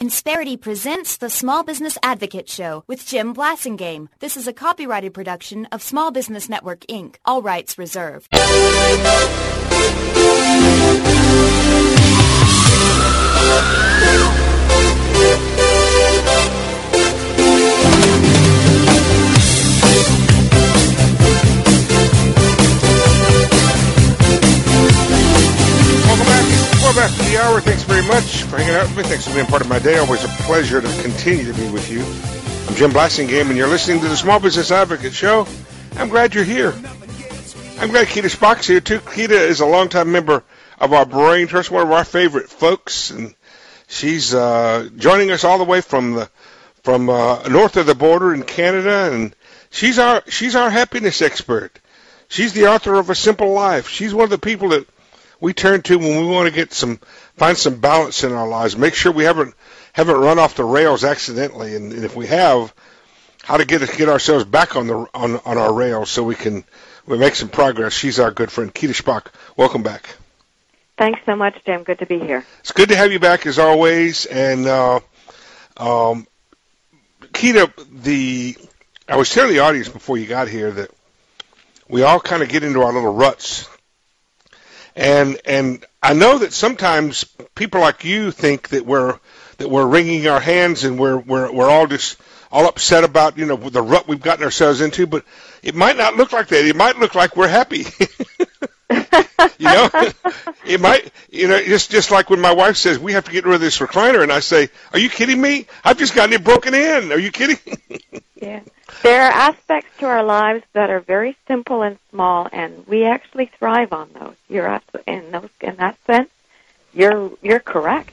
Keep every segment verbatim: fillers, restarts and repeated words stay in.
Insperity presents the Small Business Advocate Show with Jim Blasingame. This is a copyrighted production of Small Business Network, Incorporated. All rights reserved. Back to the hour. Thanks very much for hanging out with me. Thanks for being part of my day. Always a pleasure to continue to be with you. I'm Jim Blasingame, and you're listening to the Small Business Advocate Show. I'm glad you're here. I'm glad Keita Spock's here, too. Keita is a longtime member of our Brain Trust, one of our favorite folks, and she's uh, joining us all the way from the from uh, north of the border in Canada, and she's our she's our happiness expert. She's the author of A Simple Life. She's one of the people that we turn to when we want to get some, find some balance in our lives. Make sure we haven't haven't run off the rails accidentally, and, and if we have, how to get get ourselves back on the on on our rails so we can we make some progress. She's our good friend, Keita Spock. Welcome back. Thanks so much, Jim. Good to be here. It's good to have you back as always. And uh, um, Keita, the I was telling the audience before you got here that we all kind of get into our little ruts. And and I know that sometimes people like you think that we're that we're wringing our hands and we're we're we're all just all upset about, you know, the rut we've gotten ourselves into, but it might not look like that. It might look like we're happy. You know, it might, you know, just just like when my wife says we have to get rid of this recliner, and I say, "Are you kidding me? I've just gotten it broken in. Are you kidding?" Yeah. There are aspects to our lives that are very simple and small, and we actually thrive on those. You're absolutely, in those in that sense, you're you're correct.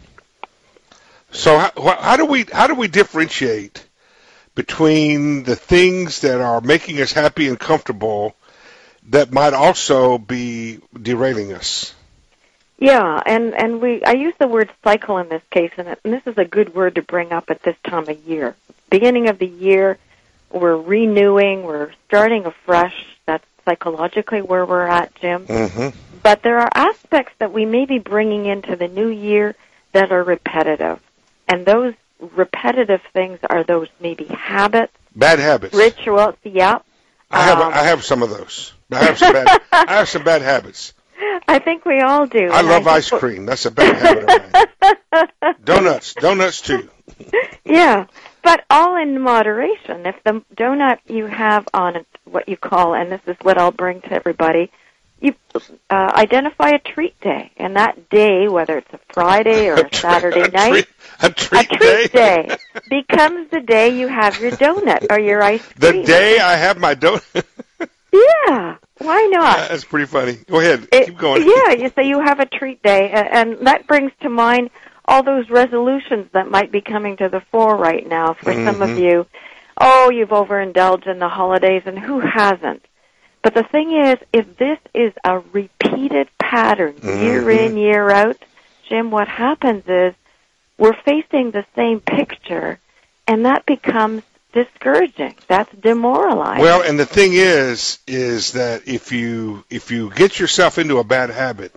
So how, how do we how do we differentiate between the things that are making us happy and comfortable that might also be derailing us? Yeah, and and we I use the word cycle in this case, and, it, and this is a good word to bring up at this time of year. Beginning of the year. We're renewing, we're starting afresh. That's psychologically where we're at, Jim. Mm-hmm. But there are aspects that we may be bringing into the new year that are repetitive. And those repetitive things are those maybe habits. Bad habits. Rituals, yeah. I have um, I have some of those. I have some bad I have some bad habits. I think we all do. I love I ice cream. That's a bad habit of mine. Donuts. Donuts, too. Yeah. But all in moderation. If the donut you have on it, what you call, and this is what I'll bring to everybody, you uh, identify a treat day. And that day, whether it's a Friday or a, a Saturday a night, treat, a treat, a treat day. day becomes the day you have your donut or your ice cream. The day I have my donut. Yeah. Why not? That's pretty funny. Go ahead. It, Keep going. Yeah, you say you have a treat day, and that brings to mind all those resolutions that might be coming to the fore right now for mm-hmm. some of you. Oh, you've overindulged in the holidays, and who hasn't? But the thing is, if this is a repeated pattern, mm-hmm. year in, year out, Jim, what happens is we're facing the same picture, and that becomes discouraging. That's demoralizing. Well, and the thing is, is that if you if you get yourself into a bad habit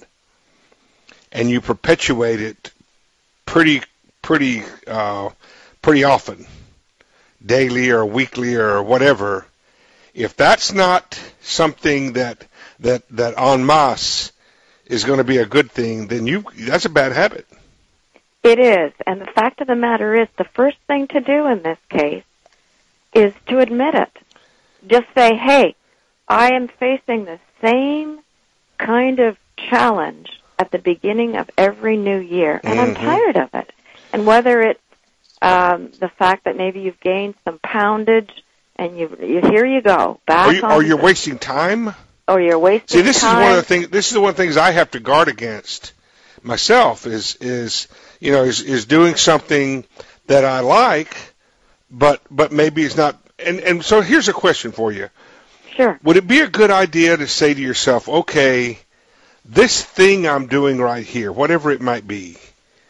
and you perpetuate it pretty, pretty, uh, pretty often, daily or weekly or whatever, if that's not something that that that en masse is going to be a good thing, then you that's a bad habit. It is, and the fact of the matter is, the first thing to do in this case is to admit it. Just say, hey, I am facing the same kind of challenge at the beginning of every new year, and mm-hmm. I'm tired of it. And whether it's um, the fact that maybe you've gained some poundage, and you, you here you go back. Or, you, on or you're the, wasting time. Or you're wasting. See, this time. is one of the things. This is the one of the things I have to guard against myself. Is is you know is is doing something that I like, but but maybe it's not. And and so here's a question for you. Sure. Would it be a good idea to say to yourself, okay, this thing I'm doing right here, whatever it might be,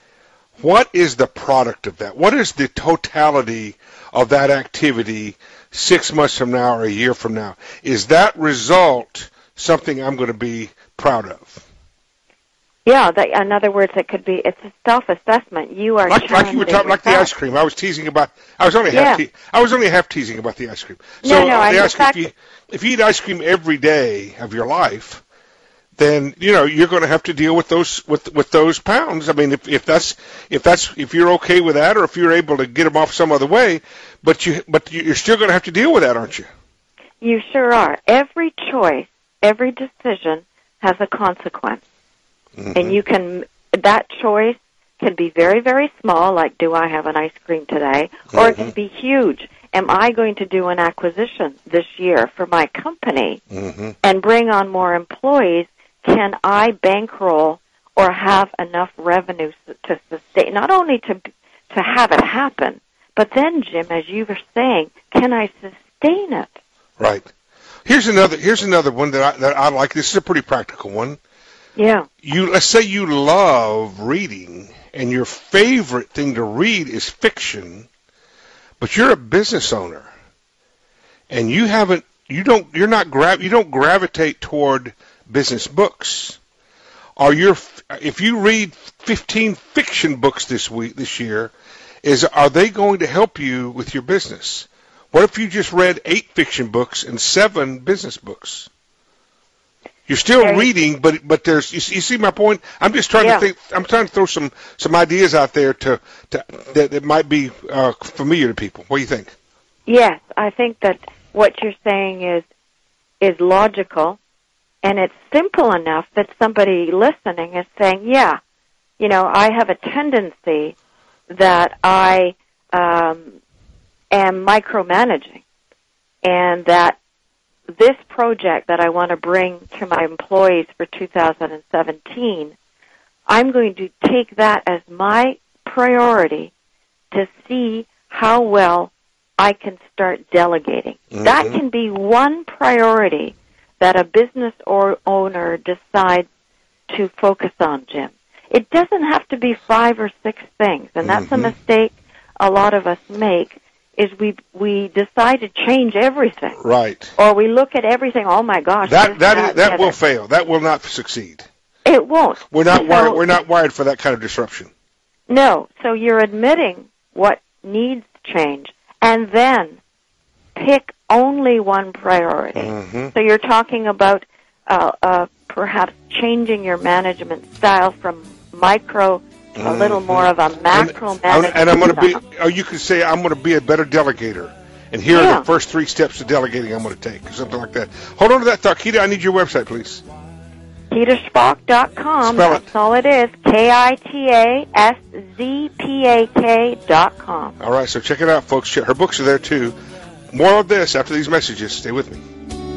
what is the product of that? What is the totality of that activity six months from now or a year from now? Is that result something I'm going to be proud of? Yeah, that, in other words, it could be, it's a self-assessment. You are like, like you were talking, like the ice cream. I was teasing about. I was only half. Yeah. Te- I was only half teasing about the ice cream. So No, no, uh, the I- ice in cream. fact- If you, if you eat ice cream every day of your life, then you know you're going to have to deal with those with with those pounds. I mean, if if that's if that's if you're okay with that, or if you're able to get them off some other way, but you but you're still going to have to deal with that, aren't you? You sure are. Every choice, every decision has a consequence. Mm-hmm. And you can, that choice can be very, very small, like do I have an ice cream today, or Mm-hmm. it can be huge. Am I going to do an acquisition this year for my company Mm-hmm. and bring on more employees? Can I bankroll or have enough revenue s- to sustain, not only to to have it happen, but then, Jim, as you were saying, can I sustain it? Right. Here's another. Here's another one that I, that I like. This is a pretty practical one. Yeah. You let's say you love reading, and your favorite thing to read is fiction, but you're a business owner, and you haven't. You don't. You're not gra- You don't gravitate toward business books. Are your if you read fifteen fiction books this week this year, is are they going to help you with your business? What if you just read eight fiction books and seven business books? You're still There you- reading, but but there's you see, you see my point. I'm just trying Yeah. to think. I'm trying to throw some some ideas out there to, to that, that might be uh, familiar to people. What do you think? Yes, I think that what you're saying is is logical, and it's simple enough that somebody listening is saying, yeah, you know, I have a tendency that I um, am micromanaging, and that this project that I want to bring to my employees for two thousand seventeen, I'm going to take that as my priority to see how well I can start delegating. Mm-hmm. That can be one priority that a business or owner decides to focus on, Jim. It doesn't have to be five or six things, and that's Mm-hmm. a mistake a lot of us make, is we we decide to change everything. Right. Or we look at everything, oh my gosh. That this, that that, is, that the will other. fail. That will not succeed. It won't. We're not So- wired. We're not wired for that kind of disruption. No. So you're admitting what needs change, and then pick only one priority. Mm-hmm. So you're talking about uh, uh, perhaps changing your management style from micro to a little more of a macro and, management and I'm going to be. style. Or you could say I'm going to be a better delegator. And here are Yeah. the first three steps to delegating I'm going to take, or something like that. Hold on to that thought, Keita. I need your website, please. Keita Schpak dot com. Spell it. That's all it is. K I T A S Z P A K dot com. All right, so check it out, folks. Her books are there too. More of this after these messages. Stay with me.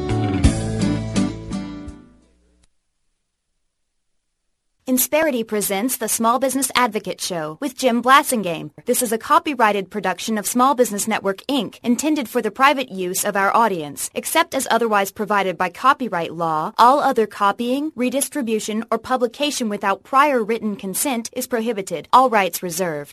Insperity presents the Small Business Advocate Show with Jim Blasingame. This is a copyrighted production of Small Business Network, Incorporated, intended for the private use of our audience. Except as otherwise provided by copyright law, all other copying, redistribution, or publication without prior written consent is prohibited. All rights reserved.